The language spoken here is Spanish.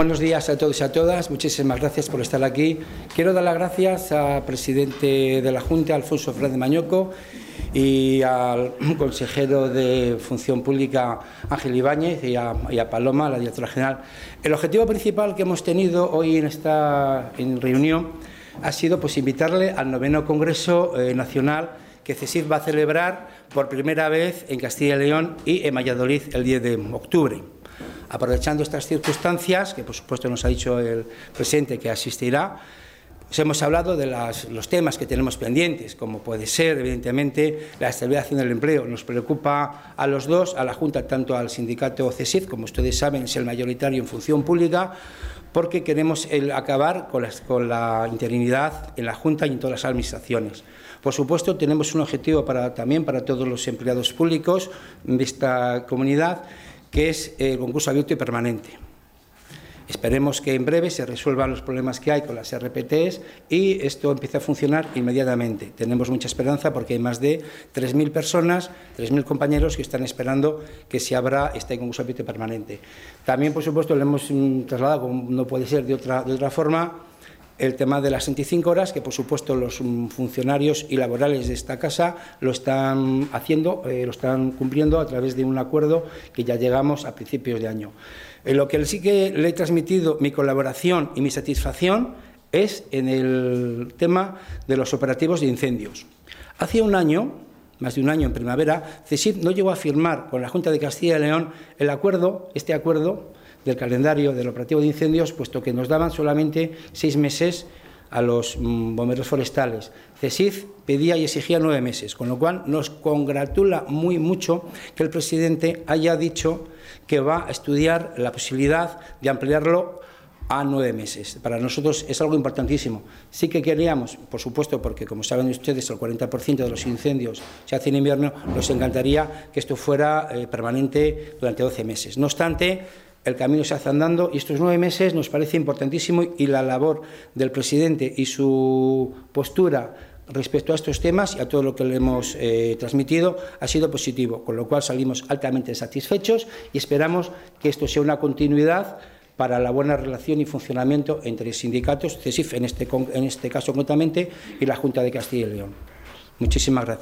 Buenos días a todos y a todas. Muchísimas gracias por estar aquí. Quiero dar las gracias al presidente de la Junta, Alfonso Fernández Mañoco, y al consejero de Función Pública, Ángel Ibáñez, y a Paloma, la directora general. El objetivo principal que hemos tenido hoy en esta reunión ha sido invitarle al 9º Congreso Nacional que CSIC va a celebrar por primera vez en Castilla y León y en Valladolid el 10 de octubre. Aprovechando estas circunstancias, que por supuesto nos ha dicho el presidente que asistirá, hemos hablado de los temas que tenemos pendientes, como puede ser, evidentemente, la estabilización del empleo. Nos preocupa a los dos, a la Junta, tanto al sindicato CSIC, como ustedes saben, es el mayoritario en función pública, porque queremos acabar con la interinidad en la Junta y en todas las administraciones. Por supuesto, tenemos un objetivo también para todos los empleados públicos de esta comunidad, que es el concurso abierto y permanente. Esperemos que en breve se resuelvan los problemas que hay con las RPTs y esto empiece a funcionar inmediatamente. Tenemos mucha esperanza porque hay más de 3.000 personas, 3.000 compañeros que están esperando que se abra este concurso abierto y permanente. También, por supuesto, le hemos trasladado, como no puede ser de otra forma, el tema de las 65 horas, que por supuesto los funcionarios y laborales de esta casa lo están haciendo, lo están cumpliendo a través de un acuerdo que ya llegamos a principios de año. En lo que sí que le he transmitido mi colaboración y mi satisfacción es en el tema de los operativos de incendios. Hace un año, más de un año en primavera, CSIC no llegó a firmar con la Junta de Castilla y León este acuerdo del calendario del operativo de incendios, puesto que nos daban solamente 6 meses a los bomberos forestales. CSIC pedía y exigía 9 meses, con lo cual nos congratula mucho que el presidente haya dicho que va a estudiar la posibilidad de ampliarlo a 9 meses. Para nosotros es algo importantísimo. Sí que queríamos, por supuesto, porque como saben ustedes, el 40% de los incendios se hace en invierno, nos encantaría que esto fuera permanente durante 12 meses. No obstante, el camino se hace andando y estos 9 meses nos parece importantísimo y la labor del presidente y su postura respecto a estos temas y a todo lo que le hemos transmitido ha sido positivo, con lo cual salimos altamente satisfechos y esperamos que esto sea una continuidad para la buena relación y funcionamiento entre sindicatos, CSIC en este caso concretamente, y la Junta de Castilla y León. Muchísimas gracias.